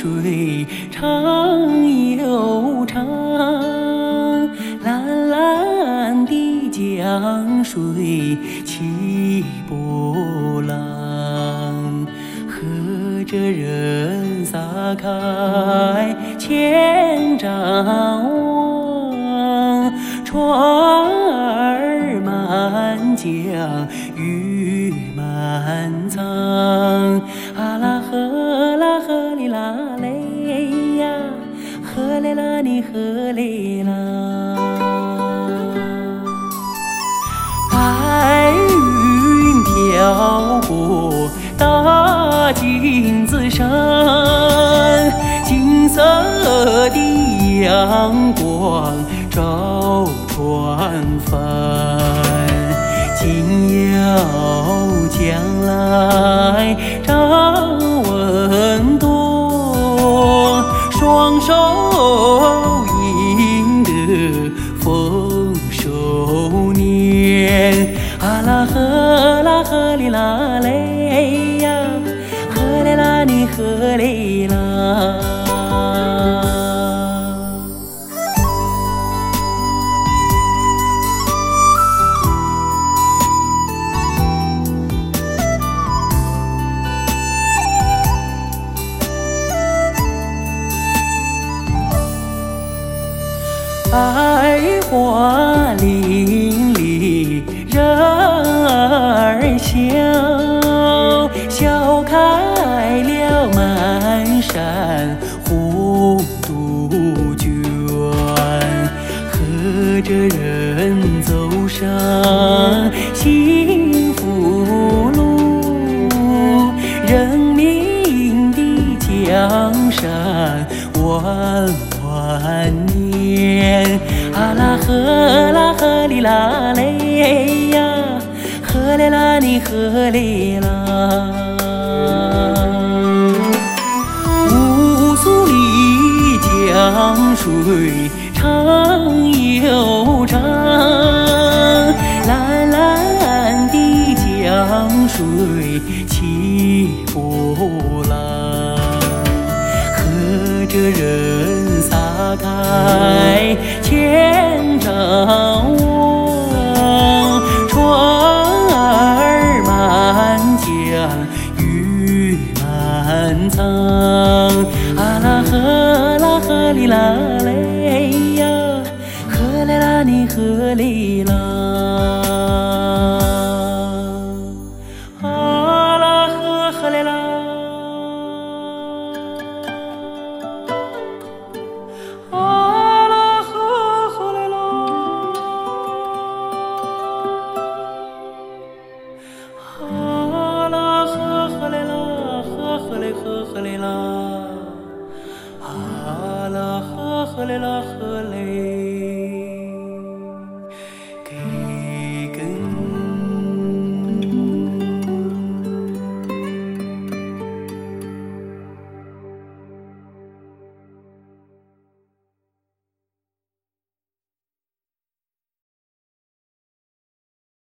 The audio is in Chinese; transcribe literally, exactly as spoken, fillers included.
水长又长，蓝蓝的江水起波浪，和着人撒开千丈网，船儿满江鱼满仓，啊啦呵啦呵哩啦嘞呀，呵嘞啦你呵嘞啦。白云飘过大金子山，金色的阳光照船帆，紧要将来张文多，双手赢得丰收年，啊啦呵啦呵哩啦嘞呀，呵嘞啦你呵嘞啦。百花林里人儿笑，笑开了满山红杜鹃，和着人走上幸福路，人民的江山万万年，啊啦呵啦呵哩啦嘞呀，呵嘞啦你呵嘞啦。乌苏里江水长又长，蓝蓝的江水起波浪，和着人撒开千丈网，船儿满江鱼满仓，啊啦呵啦呵哩啦嘞呀，呵嘞啦你呵嘞啦。呵嘞啦，啊啦呵呵嘞啦。